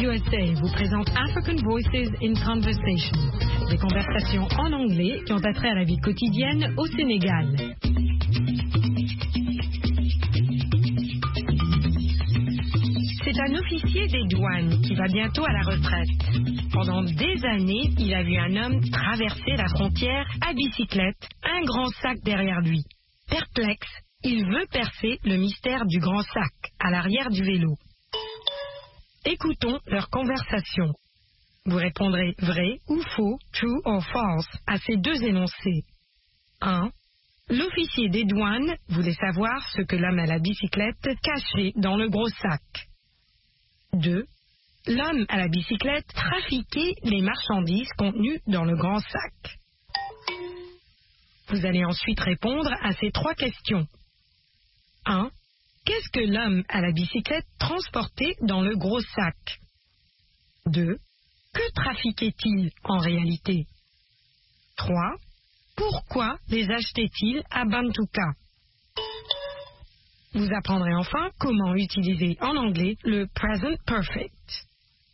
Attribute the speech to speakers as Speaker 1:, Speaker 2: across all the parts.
Speaker 1: USA vous présente African Voices in Conversation, des conversations en anglais qui ont attrait à la vie quotidienne au Sénégal. C'est un officier des douanes qui va bientôt à la retraite. Pendant des années, il a vu un homme traverser la frontière à bicyclette, un grand sac derrière lui. Perplexe, il veut percer le mystère du grand sac à l'arrière du vélo. Écoutons leur conversation. Vous répondrez vrai ou faux, true or false, à ces deux énoncés. 1. L'officier des douanes voulait savoir ce que l'homme à la bicyclette cachait dans le gros sac. 2. L'homme à la bicyclette trafiquait les marchandises contenues dans le grand sac. Vous allez ensuite répondre à ces trois questions. 1. Qu'est-ce que l'homme à la bicyclette transportait dans le gros sac? 2. Que trafiquait-il en réalité? 3. Pourquoi les achetait-il à Bantuka? Vous apprendrez enfin comment utiliser en anglais le present perfect.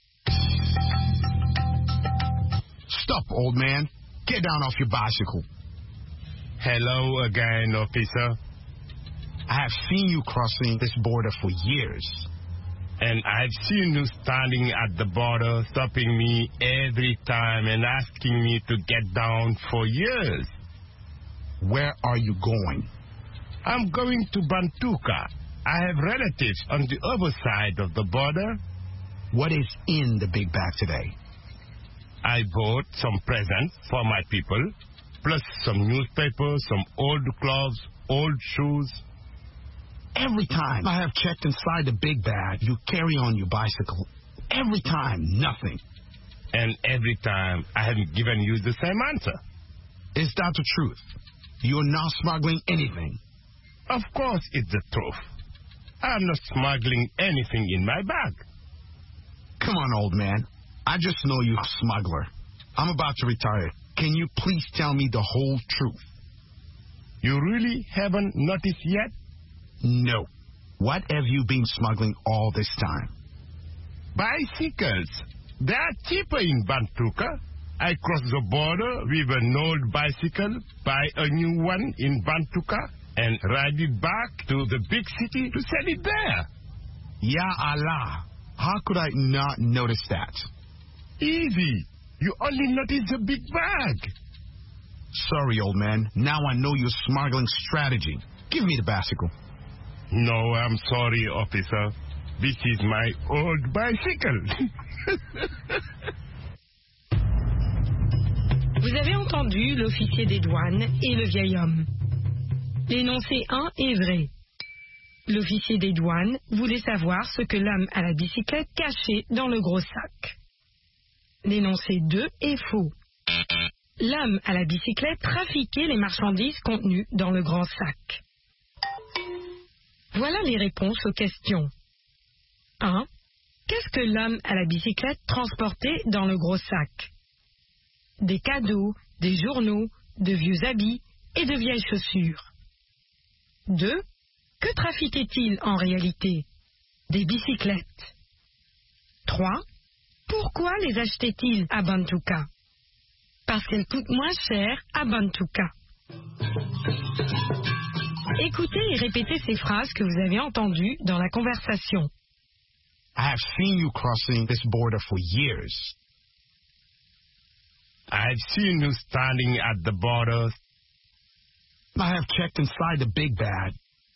Speaker 2: Stop, old man. Get down off your bicycle.
Speaker 3: Hello again, officer.
Speaker 2: I have seen you crossing this border for years.
Speaker 3: And I've seen you standing at the border, stopping me every time and asking me to get down for years.
Speaker 2: Where are you going?
Speaker 3: I'm going to Bantuka. I have relatives on the other side of the border.
Speaker 2: What is in the big bag today?
Speaker 3: I bought some presents for my people, plus some newspapers, some old clothes, old shoes.
Speaker 2: Every time I have checked inside the big bag, you carry on your bicycle. Every time, nothing.
Speaker 3: And every time, I haven't given you the same answer.
Speaker 2: Is that the truth? You're not smuggling anything.
Speaker 3: Of course it's the truth. I'm not smuggling anything in my bag.
Speaker 2: Come on, old man. I just know you're a smuggler. I'm about to retire. Can you please tell me the whole truth?
Speaker 3: You really haven't noticed yet?
Speaker 2: No. What have you been smuggling all this time?
Speaker 3: Bicycles. They are cheaper in Bantuka. I cross the border with an old bicycle, buy a new one in Bantuka, and ride it back to the big city to sell it there.
Speaker 2: Ya Allah. How could I not notice that?
Speaker 3: Easy. You only notice the big bag.
Speaker 2: Sorry, old man. Now I know your smuggling strategy. Give me the bicycle.
Speaker 3: No, I'm sorry, officer. This is my old bicycle.
Speaker 1: Vous avez entendu l'officier des douanes et le vieil homme. L'énoncé 1 est vrai. L'officier des douanes voulait savoir ce que l'homme à la bicyclette cachait dans le gros sac. L'énoncé 2 est faux. L'homme à la bicyclette trafiquait les marchandises contenues dans le grand sac. Voilà les réponses aux questions. 1. Qu'est-ce que l'homme à la bicyclette transportait dans le gros sac? Des cadeaux, des journaux, de vieux habits et de vieilles chaussures. 2. Que trafiquait-il en réalité? Des bicyclettes. 3. Pourquoi les achetait-il à Bantuka? Parce qu'elles coûtent moins cher à Bantuka. Écoutez et répétez ces phrases que vous avez entendues dans la conversation.
Speaker 2: I have seen you crossing this border for years.
Speaker 3: I've seen you standing at the border.
Speaker 2: I have checked inside the big bag.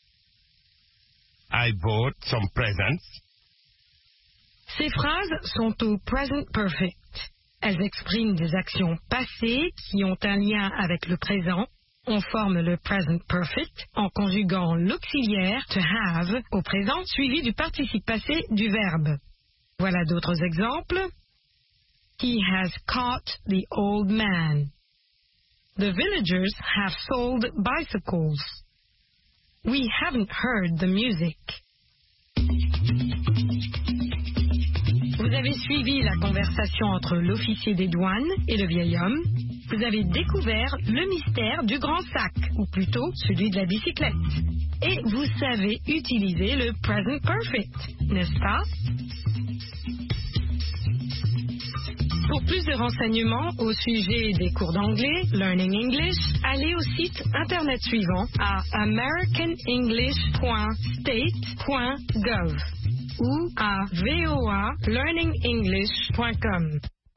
Speaker 3: I bought some presents.
Speaker 1: Ces phrases sont au present perfect. Elles expriment des actions passées qui ont un lien avec le présent. On forme le present perfect en conjuguant l'auxiliaire to have au présent suivi du participe passé du verbe. Voilà d'autres exemples. He has caught the old man. The villagers have sold bicycles. We haven't heard the music. Vous avez suivi la conversation entre l'officier des douanes et le vieil homme. Vous avez découvert le mystère du grand sac, ou plutôt celui de la bicyclette. Et vous savez utiliser le present perfect, n'est-ce pas? Pour plus de renseignements au sujet des cours d'anglais, Learning English, allez au site internet suivant à americanenglish.state.gov ou à voalearningenglish.com.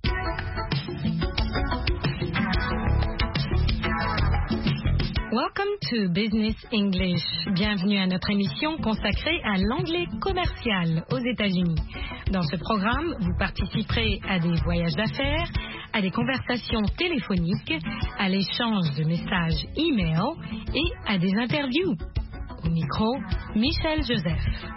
Speaker 1: Welcome to Business English. Bienvenue à notre émission consacrée à l'anglais commercial aux États-Unis. Dans ce programme, vous participerez à des voyages d'affaires, à des conversations téléphoniques, à l'échange de messages e-mail et à des interviews. Au micro, Michel Joseph.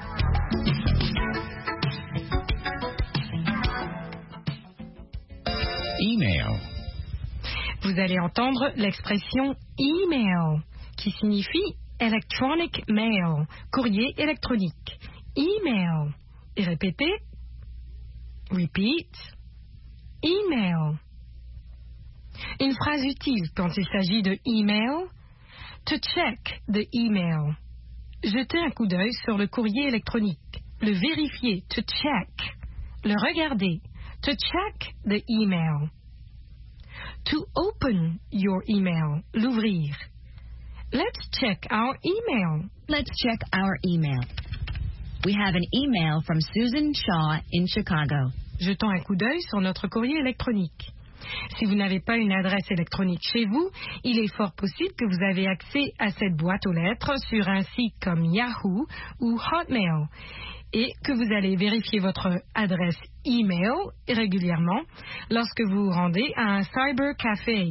Speaker 4: Email.
Speaker 1: Vous allez entendre l'expression email, qui signifie electronic mail, courrier électronique. Email. Et répétez. Repeat. Email. Une phrase utile quand il s'agit de email. To check the email. Jeter un coup d'œil sur le courrier électronique. Le vérifier. To check. Le regarder. To check the email. To open your email, l'ouvrir. Let's check our email.
Speaker 5: Let's check our email. We have an email from Susan Shaw in Chicago.
Speaker 1: Jetons un coup d'œil sur notre courrier électronique. Si vous n'avez pas une adresse électronique chez vous, il est fort possible que vous avez accès à cette boîte aux lettres sur un site comme Yahoo ou Hotmail et que vous allez vérifier votre adresse email régulièrement lorsque vous vous rendez à un cybercafé,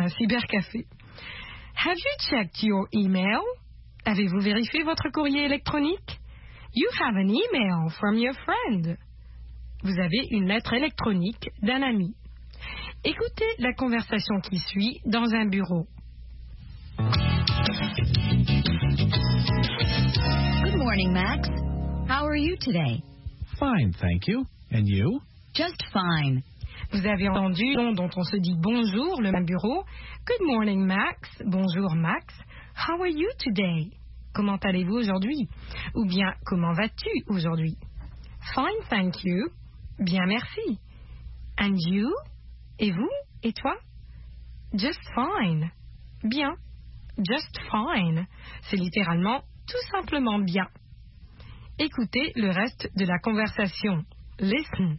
Speaker 1: Have you checked your email? Avez-vous vérifié votre courrier électronique? You have an email from your friend. Vous avez une lettre électronique d'un ami. Écoutez la conversation qui suit dans un bureau.
Speaker 5: Good morning, Max. How are you today?
Speaker 4: Fine, thank you. And you?
Speaker 5: Just fine.
Speaker 1: Vous avez entendu le ton dont on se dit bonjour le même bureau. Good morning, Max. Bonjour, Max. How are you today? Comment allez-vous aujourd'hui? Ou bien, comment vas-tu aujourd'hui? Fine, thank you. Bien, merci. And you? Et vous? Et toi? Just fine. Bien. Just fine. C'est littéralement tout simplement bien. Écoutez le reste de la conversation. Listen.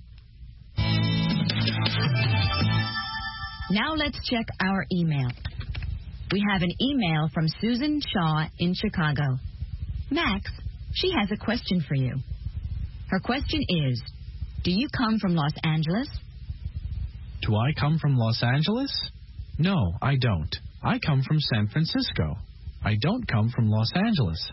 Speaker 5: Now let's check our email. We have an email from Susan Shaw in Chicago. Max, she has a question for you. Her question is, do you come from Los Angeles?
Speaker 4: Do I come from Los Angeles? No, I don't. I come from San Francisco. I don't come from Los Angeles.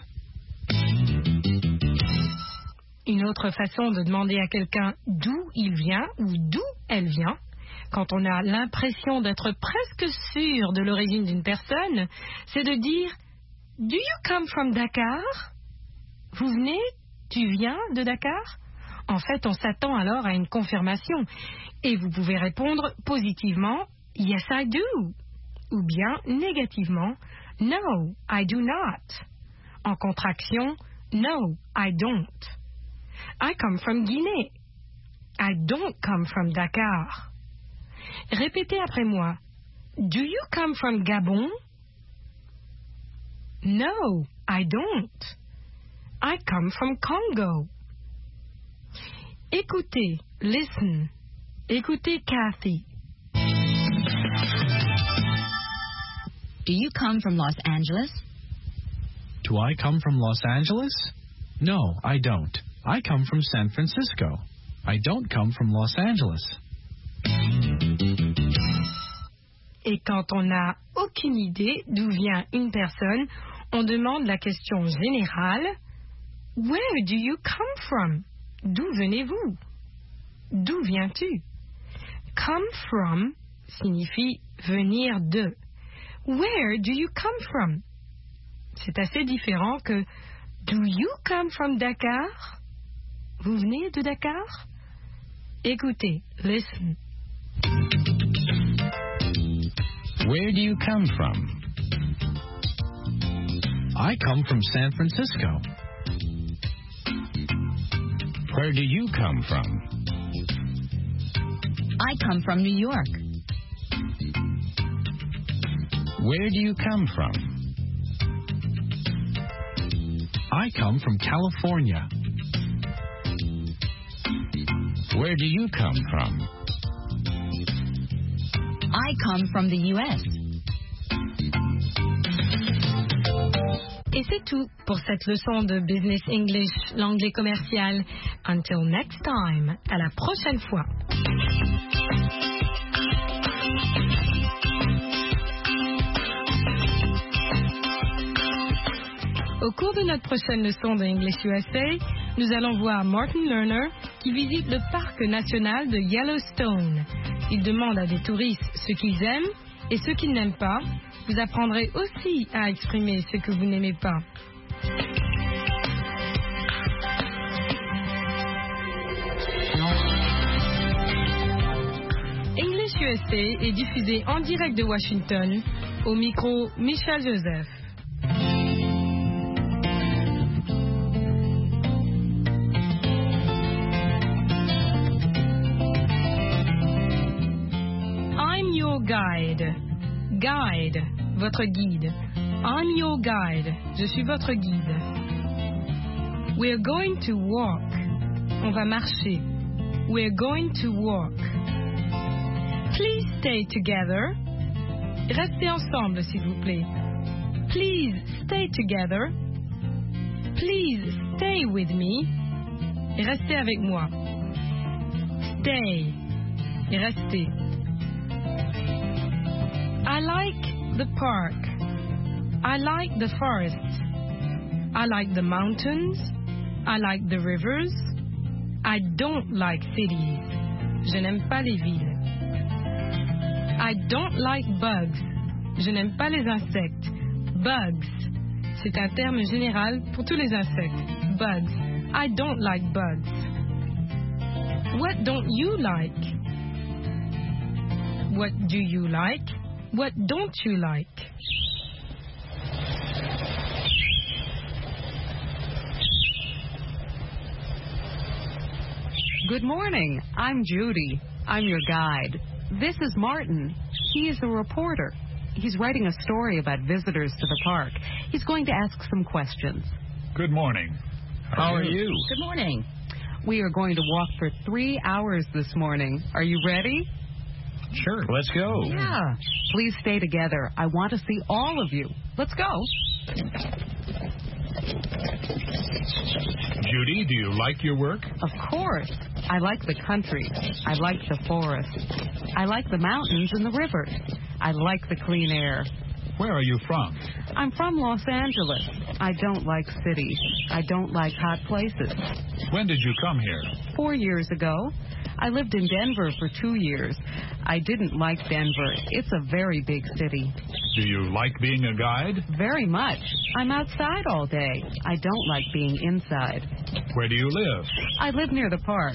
Speaker 1: Une autre façon de demander à quelqu'un d'où il vient ou d'où elle vient, quand on a l'impression d'être presque sûr de l'origine d'une personne, c'est de dire « Do you come from Dakar ?» Vous venez? Tu viens de Dakar? En fait, on s'attend alors à une confirmation et vous pouvez répondre positivement « Yes, I do » ou bien négativement « No, I do not ». En contraction « No, I don't ». I come from Guinée. I don't come from Dakar. Répétez après moi. Do you come from Gabon? No, I don't. I come from Congo. Écoutez, listen. Écoutez Kathy.
Speaker 5: Do you come from Los Angeles?
Speaker 4: Do I come from Los Angeles? No, I don't. I come from San Francisco. I don't come from Los Angeles.
Speaker 1: Et quand on n'a aucune idée d'où vient une personne, on demande la question générale « Where do you come from ?» D'où venez-vous? D'où viens-tu? Come from signifie venir de. Where do you come from? C'est assez différent que Do you come from Dakar? Vous venez de Dakar? Écoutez, listen.
Speaker 4: Where do you come from? I come from San Francisco. Where do you come from?
Speaker 5: I come from New York.
Speaker 6: Where do you come from?
Speaker 4: I come from California.
Speaker 6: Where do you come from?
Speaker 5: I come from the U.S.
Speaker 1: Et c'est tout pour cette leçon de Business English, l'anglais commercial. Until next time, à la prochaine fois. Au cours de notre prochaine leçon de English USA, nous allons voir Martin Lerner qui visite le parc national de Yellowstone. Il demande à des touristes ce qu'ils aiment et ce qu'ils n'aiment pas. Vous apprendrez aussi à exprimer ce que vous n'aimez pas. English USA est diffusé en direct de Washington. Au micro, Michel Joseph. I'm your guide. Guide, votre guide. I'm your guide. Je suis votre guide. We're going to walk. On va marcher. We're going to walk. Please stay together. Restez ensemble, s'il vous plaît. Please stay together. Please stay with me. Restez avec moi. Stay. Restez. I like the park. I like the forest. I like the mountains. I like the rivers. I don't like cities. Je n'aime pas les villes. I don't like bugs. Je n'aime pas les insectes. Bugs. C'est un terme général pour tous les insectes. Bugs. I don't like bugs. What don't you like? What do you like? What don't you like?
Speaker 7: Good morning. I'm Judy. I'm your guide. This is Martin. He is a reporter. He's writing a story about visitors to the park. He's going to ask some questions.
Speaker 8: Good morning. How are you?
Speaker 5: Good morning.
Speaker 7: We are going to walk for 3 hours this morning. Are you ready?
Speaker 8: Sure, let's go.
Speaker 7: Yeah. Please stay together. I want to see all of you. Let's go.
Speaker 8: Judy, do you like your work?
Speaker 7: Of course. I like the country. I like the forest. I like the mountains and the rivers. I like the clean air.
Speaker 8: Where are you from?
Speaker 7: I'm from Los Angeles. I don't like cities. I don't like hot places.
Speaker 8: When did you come here?
Speaker 7: 4 years ago. I lived in Denver for 2 years. I didn't like Denver. It's a very big city.
Speaker 8: Do you like being a guide?
Speaker 7: Very much. I'm outside all day. I don't like being inside.
Speaker 8: Where do you live?
Speaker 7: I live near the park.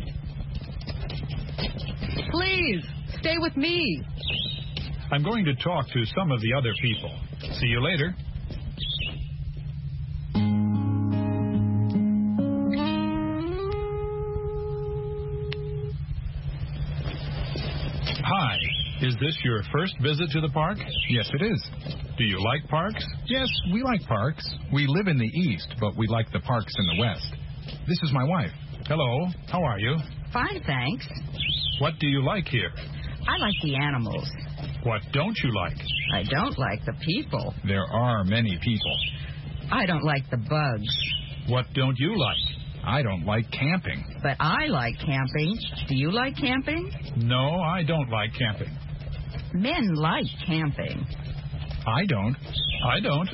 Speaker 7: Please, stay with me.
Speaker 8: I'm going to talk to some of the other people. See you later. Hi. Is this your first visit to the park?
Speaker 9: Yes, it is.
Speaker 8: Do you like parks?
Speaker 9: Yes, we like parks. We live in the east, but we like the parks in the west. This is my wife.
Speaker 8: Hello. How are you?
Speaker 5: Fine, thanks.
Speaker 8: What do you like here?
Speaker 5: I like the animals.
Speaker 8: What don't you like?
Speaker 5: I don't like the people.
Speaker 9: There are many people.
Speaker 5: I don't like the bugs.
Speaker 8: What don't you like?
Speaker 9: I don't like camping.
Speaker 5: But I like camping. Do you like camping?
Speaker 8: No, I don't like camping.
Speaker 5: Men like camping.
Speaker 9: I don't.
Speaker 8: I don't.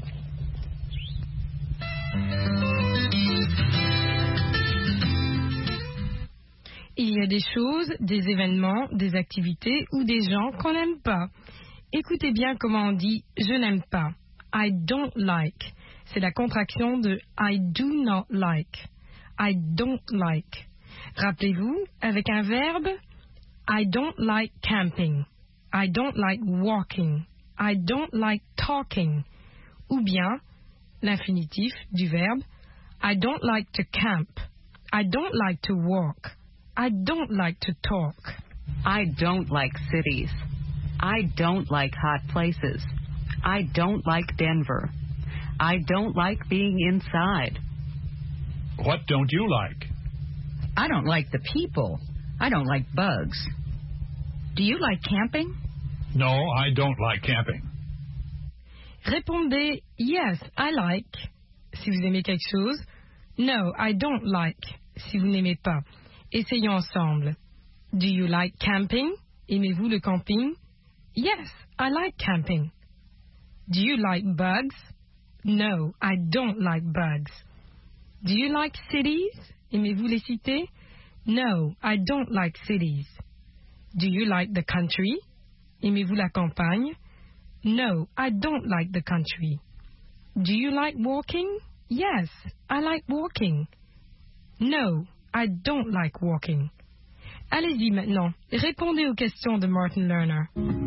Speaker 1: Il y a des choses, des événements, des activités ou des gens qu'on n'aime pas. Écoutez bien comment on dit « je n'aime pas ». I don't like. C'est la contraction de I do not like. I don't like. Rappelez-vous, avec un verbe, I don't like camping. I don't like walking. I don't like talking. Ou bien, l'infinitif du verbe, I don't like to camp. I don't like to walk. I don't like to talk.
Speaker 7: I don't like cities. I don't like hot places. I don't like Denver. I don't like being inside.
Speaker 8: What don't you like?
Speaker 5: I don't like the people. I don't like bugs. Do you like camping?
Speaker 8: No, I don't like camping.
Speaker 1: Répondez yes, I like si vous aimez quelque chose. No, I don't like si vous n'aimez pas. Essayons ensemble. Do you like camping? Aimez-vous le camping? Yes, I like camping. Do you like bugs? No, I don't like bugs. Do you like cities? Aimez-vous les cités? No, I don't like cities. Do you like the country? Aimez-vous la campagne? No, I don't like the country. Do you like walking? Yes, I like walking. No, I don't like walking. Allez-y maintenant, répondez aux questions de Martin Lerner.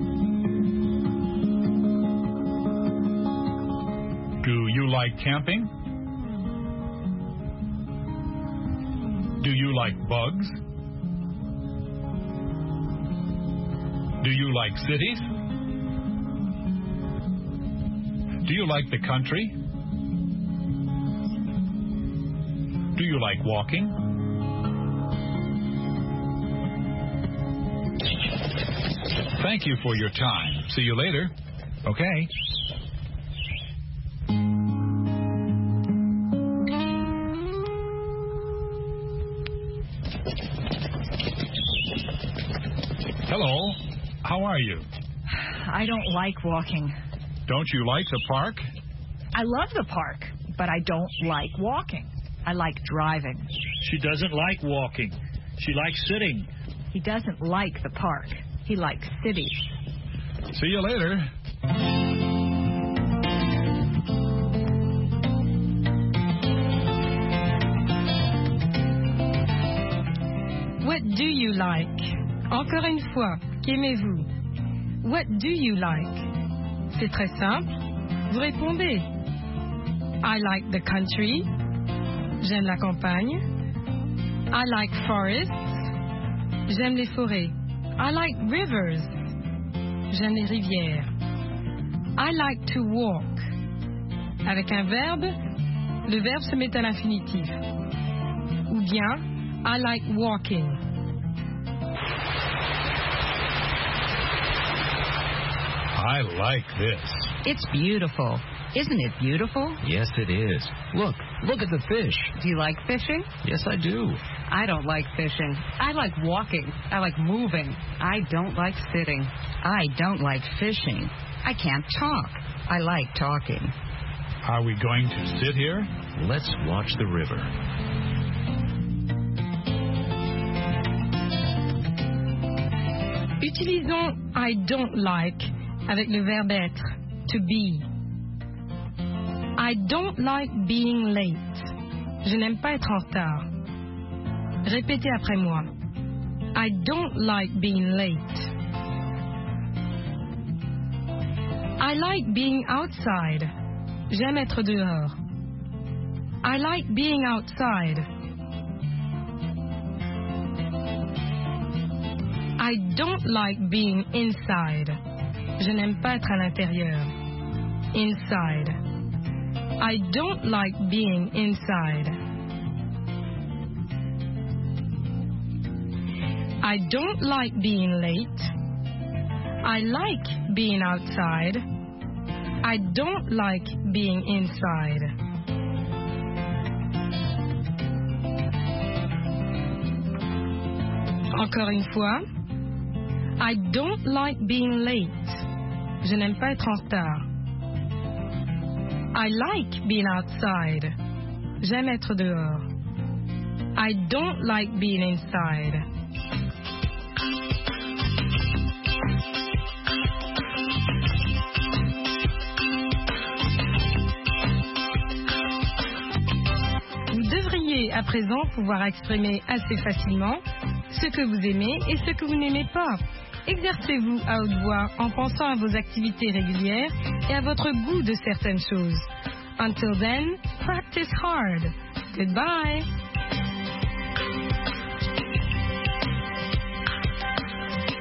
Speaker 8: Do you like camping? Do you like bugs? Do you like cities? Do you like the country? Do you like walking? Thank you for your time. See you later.
Speaker 9: Okay.
Speaker 8: Hello. How are you?
Speaker 10: I don't like walking.
Speaker 8: Don't you like the park?
Speaker 10: I love the park, but I don't like walking. I like driving.
Speaker 11: She doesn't like walking. She likes sitting.
Speaker 10: He doesn't like the park. He likes cities.
Speaker 8: See you later.
Speaker 1: What do you like? Encore une fois, qu'aimez-vous? What do you like? C'est très simple. Vous répondez. I like the country. J'aime la campagne. I like forests. J'aime les forêts. I like rivers. J'aime les rivières. I like to walk. Avec un verbe, le verbe se met à l'infinitif. Ou bien, I like walking.
Speaker 8: I like this.
Speaker 5: It's beautiful. Isn't it beautiful?
Speaker 6: Yes, it is. Look at the fish.
Speaker 7: Do you like fishing?
Speaker 6: Yes, I do.
Speaker 7: I don't like fishing. I like walking. I like moving. I don't like sitting.
Speaker 5: I don't like fishing. I can't talk. I like talking.
Speaker 8: Are we going to sit here?
Speaker 6: Let's watch the river.
Speaker 1: Utilisons I don't like avec le verbe être, to be. I don't like being late. Je n'aime pas être en retard. Répétez après moi. I don't like being late. I like being outside. J'aime être dehors. I like being outside. I don't like being inside. Je n'aime pas être à l'intérieur. Inside. I don't like being inside. I don't like being late. I like being outside. I don't like being inside. Encore une fois. I don't like being late. Je n'aime pas être en retard. I like being outside. J'aime être dehors. I don't like being inside. Vous devriez à présent pouvoir exprimer assez facilement ce que vous aimez et ce que vous n'aimez pas. Exercez-vous à haute voix en pensant à vos activités régulières et à votre goût de certaines choses. Until then, practice hard. Goodbye.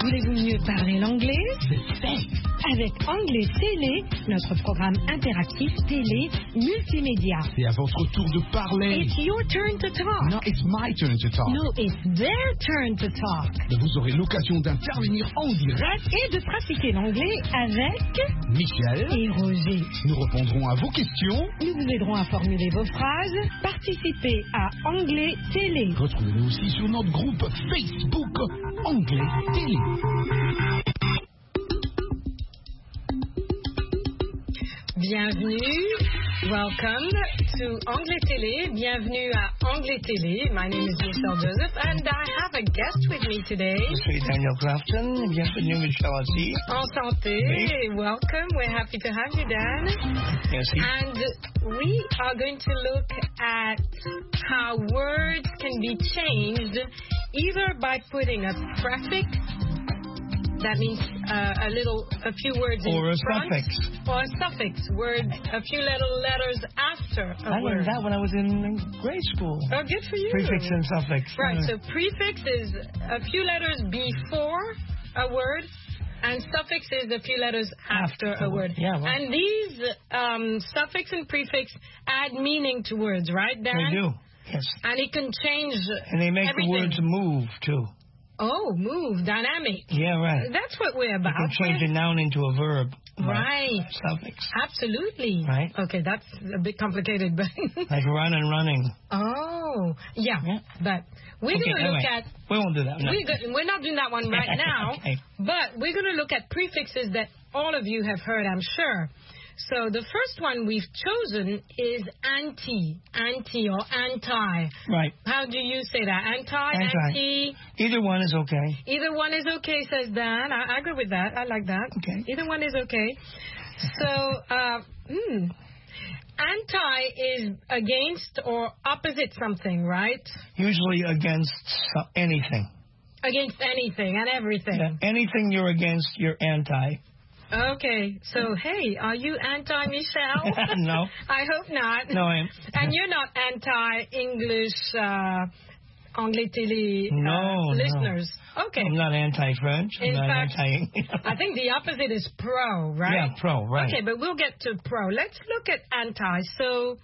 Speaker 1: Voulez-vous mieux parler l'anglais? Avec Anglais Télé, notre programme interactif télé multimédia.
Speaker 2: C'est à votre tour de parler.
Speaker 1: It's your turn to talk.
Speaker 2: No, it's my turn to talk.
Speaker 1: No, it's their turn to talk.
Speaker 2: Vous aurez l'occasion d'intervenir en direct
Speaker 1: Et de pratiquer l'anglais avec
Speaker 2: Michel
Speaker 1: et Roger.
Speaker 2: Nous répondrons à vos questions.
Speaker 1: Nous vous aiderons à formuler vos phrases. Participez à Anglais Télé.
Speaker 2: Retrouvez-nous aussi sur notre groupe Facebook Anglais Télé.
Speaker 1: Bienvenue. Welcome to Anglais Télé. Bienvenue à Anglais Télé. My name is Michelle Joseph and I have a guest with me today.
Speaker 12: Je suis Daniel Crafton. Bienvenue, Michelle aussi.
Speaker 1: Enchanté. Welcome. We're happy to have you, Dan.
Speaker 12: Merci.
Speaker 1: And we are going to look at how words can be changed either by putting a prefix, that means a few words in
Speaker 12: or a
Speaker 1: front,
Speaker 12: suffix.
Speaker 1: or a suffix, a few little letters after a
Speaker 12: I
Speaker 1: word.
Speaker 12: learned that when I was in grade school.
Speaker 1: Oh, good for you.
Speaker 12: Prefix and suffix.
Speaker 1: Right, so prefix is a few letters before a word, and suffix is a few letters after a word.
Speaker 12: Yeah, right.
Speaker 1: And these suffix and prefix add meaning to words, right, Dan?
Speaker 12: They do, yes.
Speaker 1: And it can change
Speaker 12: And they make
Speaker 1: everything.
Speaker 12: the words move, too.
Speaker 1: Oh, move, dynamic.
Speaker 12: Yeah, right.
Speaker 1: That's what we're about.
Speaker 12: You can change a noun into a verb.
Speaker 1: Right.
Speaker 12: Suffix.
Speaker 1: Absolutely.
Speaker 12: Right.
Speaker 1: Okay, that's a bit complicated, but...
Speaker 12: Like run and running.
Speaker 1: Oh, yeah. But we're going to look at...
Speaker 12: We won't do that. No.
Speaker 1: We're not doing that one right now,
Speaker 12: Okay.
Speaker 1: but we're going to look at prefixes that all of you have heard, I'm sure. So the first one we've chosen is anti or anti.
Speaker 12: Right.
Speaker 1: How do you say that? Anti?
Speaker 12: Either one is okay.
Speaker 1: Either one is okay, says Dan. I agree with that. I like that.
Speaker 12: Okay.
Speaker 1: Either one is okay. So, anti is against or opposite something, right?
Speaker 12: Usually against anything.
Speaker 1: Against anything and everything.
Speaker 12: Yeah, anything you're against, you're anti.
Speaker 1: Okay, so hey, are you anti-Michelle?
Speaker 12: No.
Speaker 1: I hope not.
Speaker 12: No, I am.
Speaker 1: And you're not anti-English Anglais Télé listeners?
Speaker 12: No.
Speaker 1: Okay.
Speaker 12: I'm not anti-French. I'm
Speaker 1: In
Speaker 12: not
Speaker 1: fact,
Speaker 12: anti...
Speaker 1: I think the opposite is pro, right?
Speaker 12: Yeah, pro, right.
Speaker 1: Okay, but we'll get to pro. Let's look at anti. So,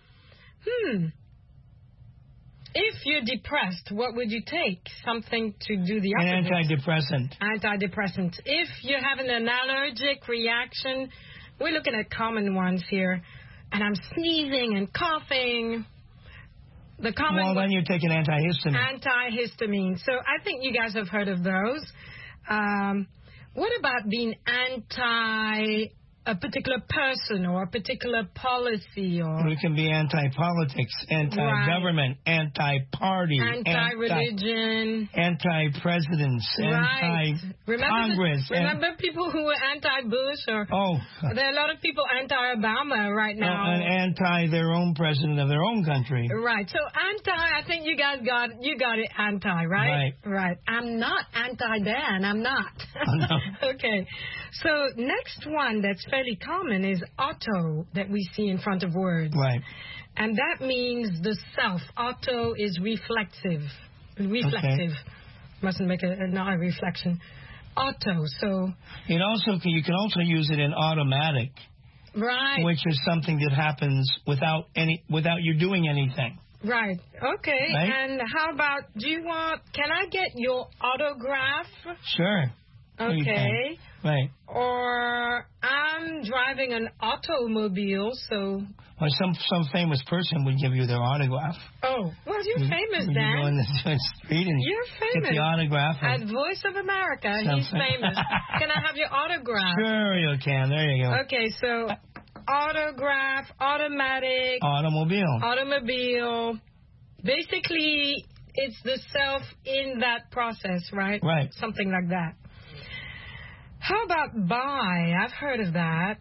Speaker 1: if you're depressed, what would you take? Something to do the opposite.
Speaker 12: An antidepressant.
Speaker 1: Antidepressant. If you're having an allergic reaction, we're looking at common ones here. And I'm sneezing and coughing. The common
Speaker 12: Well, then you take an antihistamine.
Speaker 1: Antihistamine. So I think you guys have heard of those. What about being anti a particular person or a particular policy or...
Speaker 12: We can be anti-politics, anti-government, anti-party,
Speaker 1: anti-religion,
Speaker 12: anti-presidents, anti-Congress.
Speaker 1: Remember people who were anti-Bush or...
Speaker 12: Oh.
Speaker 1: There are a lot of people anti-Obama right now.
Speaker 12: And anti their own president of their own country.
Speaker 1: Right. So anti, I think you guys got it anti, right? Right. I'm not anti-Dan. I'm not.
Speaker 12: Oh, no.
Speaker 1: Okay. So next one that's fairly common is auto that we see in front of words.
Speaker 12: Right.
Speaker 1: And that means the self. Auto is reflexive. Reflective.
Speaker 12: Okay.
Speaker 1: Mustn't make not a reflection. Auto. So
Speaker 12: you can also use it in automatic.
Speaker 1: Right.
Speaker 12: Which is something that happens without you doing anything.
Speaker 1: Right. Okay.
Speaker 12: Right?
Speaker 1: And how about can I get your autograph?
Speaker 12: Sure.
Speaker 1: Okay.
Speaker 12: Right.
Speaker 1: Or I'm driving an automobile, so...
Speaker 12: Or some famous person would give you their autograph.
Speaker 1: Oh, well, you're famous, Dan.
Speaker 12: You go in the street and
Speaker 1: you're famous.
Speaker 12: Get the autograph.
Speaker 1: At Voice of America, he's famous. Can I have your autograph?
Speaker 12: Sure you can. There you go.
Speaker 1: Okay, so autograph, automatic... Automobile. Basically, it's the self in that process, right?
Speaker 12: Right.
Speaker 1: Something like that. How about by? I've heard of that.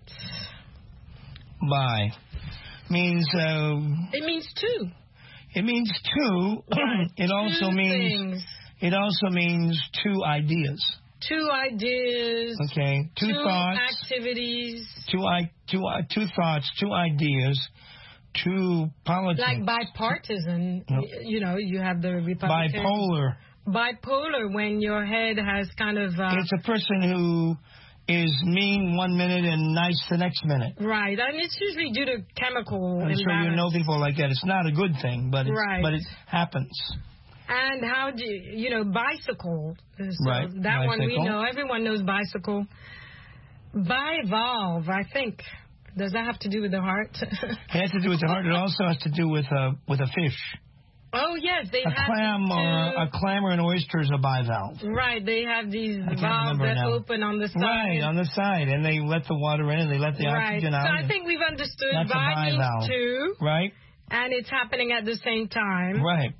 Speaker 12: By means.
Speaker 1: It means two.
Speaker 12: It means two.
Speaker 1: Right.
Speaker 12: It also means.
Speaker 1: Things.
Speaker 12: It also means two ideas.
Speaker 1: Two ideas.
Speaker 12: Okay. Two thoughts.
Speaker 1: Activities.
Speaker 12: Two thoughts. Two ideas. Two politics.
Speaker 1: Like bipartisan. You have the Republican.
Speaker 12: Bipolar.
Speaker 1: bipolar when your head has kind of...
Speaker 12: It's a person who is mean 1 minute and nice the next minute.
Speaker 1: Right, and it's usually due to chemical
Speaker 12: I'm sure you know people like that. It's not a good thing, but it happens.
Speaker 1: And how do you bicycle? So
Speaker 12: right.
Speaker 1: That
Speaker 12: bicycle.
Speaker 1: One we know. Everyone knows bicycle. Bivalve, I think. Does that have to do with the heart?
Speaker 12: It has to do with the heart. It also has to do with a fish.
Speaker 1: Oh, yes. They
Speaker 12: have a clam or an oyster is a bivalve.
Speaker 1: Right. They have these valves that open on the side.
Speaker 12: Right, on the side. And they let the water in and they let the oxygen out.
Speaker 1: So I think we've understood
Speaker 12: that's a bivalve.
Speaker 1: Two.
Speaker 12: Right.
Speaker 1: And it's happening at the same time.
Speaker 12: Right.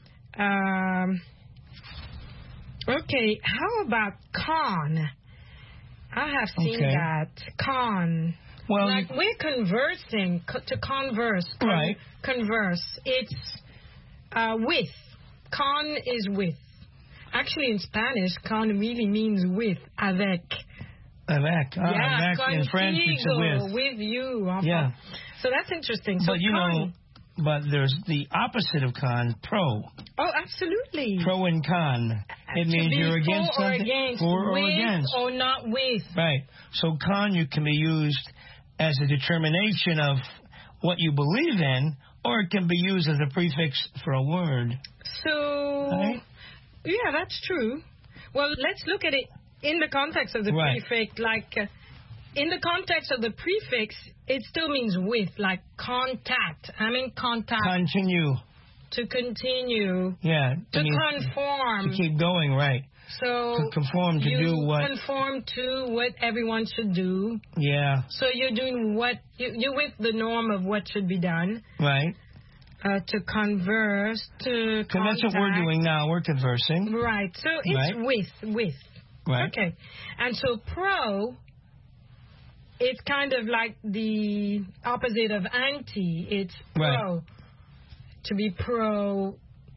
Speaker 1: Okay. How about con? I have seen that. Con.
Speaker 12: Well,
Speaker 1: like we're conversing, to converse.
Speaker 12: Right.
Speaker 1: Converse. It's with. Con is with. Actually, in Spanish, con really means with. Avec.
Speaker 12: Avec.
Speaker 1: Yeah,
Speaker 12: avec in French, it's a with.
Speaker 1: With you.
Speaker 12: Yeah.
Speaker 1: So that's interesting. So
Speaker 12: but but there's the opposite of con, pro.
Speaker 1: Oh, absolutely.
Speaker 12: Pro and con. It means you're against something. For or against.
Speaker 1: Or not with.
Speaker 12: Right. So con can be used as a determination of what you believe in, or it can be used as a prefix for a word.
Speaker 1: So, yeah, that's true. Well, let's look at it in the context of the prefix. Like, in the context of the prefix, it still means with, like contact. I'm in contact.
Speaker 12: Continue.
Speaker 1: To continue.
Speaker 12: Yeah.
Speaker 1: To conform.
Speaker 12: To keep going, right.
Speaker 1: So
Speaker 12: to conform, to do what?
Speaker 1: Conform to what everyone should do.
Speaker 12: Yeah.
Speaker 1: So you're doing what, you're with the norm of what should be done.
Speaker 12: Right.
Speaker 1: To converse, to contact.
Speaker 12: That's what we're doing now. We're conversing.
Speaker 1: Right. So it's with.
Speaker 12: Right.
Speaker 1: Okay. And so pro, it's kind of like the opposite of anti. It's pro.
Speaker 12: Right.
Speaker 1: To be pro.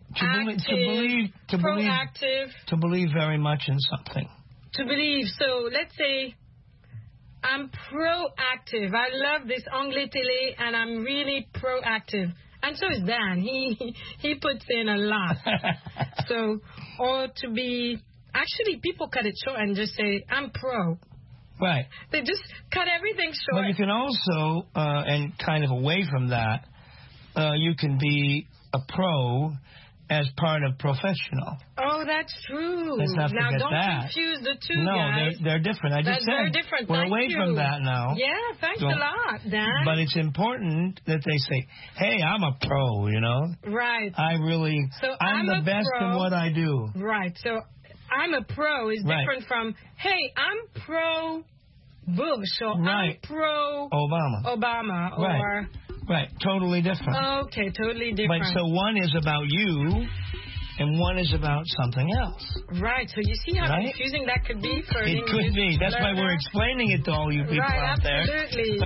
Speaker 12: To believe very much in something.
Speaker 1: To believe. So let's say I'm proactive. I love this Anglais Télé, and I'm really proactive. And so is Dan. He puts in a lot. So, or to be, actually people cut it short and just say, I'm pro.
Speaker 12: Right.
Speaker 1: They just cut everything short.
Speaker 12: But you can also, and kind of away from that, you can be a pro as part of professional.
Speaker 1: Oh, that's true.
Speaker 12: Let's not
Speaker 1: now,
Speaker 12: forget
Speaker 1: don't
Speaker 12: that.
Speaker 1: confuse the two,
Speaker 12: no,
Speaker 1: guys.
Speaker 12: they're different. I just said
Speaker 1: different.
Speaker 12: We're
Speaker 1: Thank
Speaker 12: away
Speaker 1: you.
Speaker 12: from that now.
Speaker 1: Yeah, thanks a lot, Dan.
Speaker 12: But it's important that they say, hey, I'm a pro, you know?
Speaker 1: Right.
Speaker 12: I'm the best in what I do.
Speaker 1: Right. So I'm a pro is different from, hey, I'm pro Bush or I'm pro Obama. Or
Speaker 12: Right, totally different.
Speaker 1: Okay, totally different.
Speaker 12: But so one is about you, and one is about something else.
Speaker 1: Right, so you see how confusing that could be for an English
Speaker 12: It could be. That's why we're explaining it to all you people out there.
Speaker 1: Right, absolutely.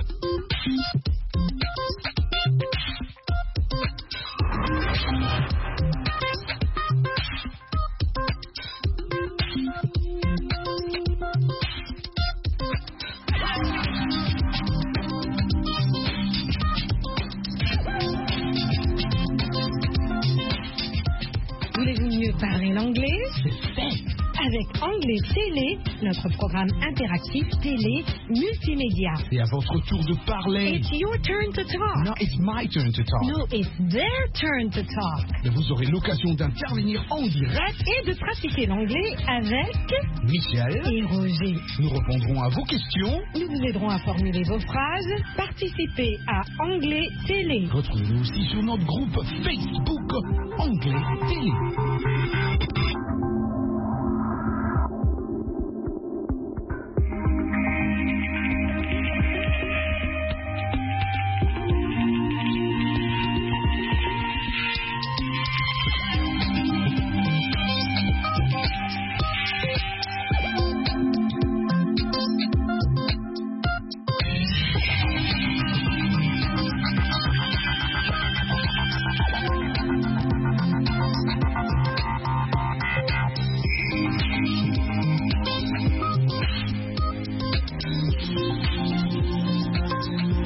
Speaker 1: Voulez-vous mieux parler l'anglais? Avec Anglais Télé, notre programme interactif télé multimédia.
Speaker 2: C'est à votre tour de parler.
Speaker 1: It's your turn to talk.
Speaker 2: No, it's my turn to talk.
Speaker 1: No, it's their turn to talk.
Speaker 2: Mais vous aurez l'occasion d'intervenir en direct
Speaker 1: et de pratiquer l'anglais avec
Speaker 2: Michel
Speaker 1: et Roger.
Speaker 2: Nous répondrons à vos questions.
Speaker 1: Nous vous aiderons à formuler vos phrases. Participez à Anglais Télé.
Speaker 2: Retrouvez-nous aussi sur notre groupe Facebook Anglais Télé.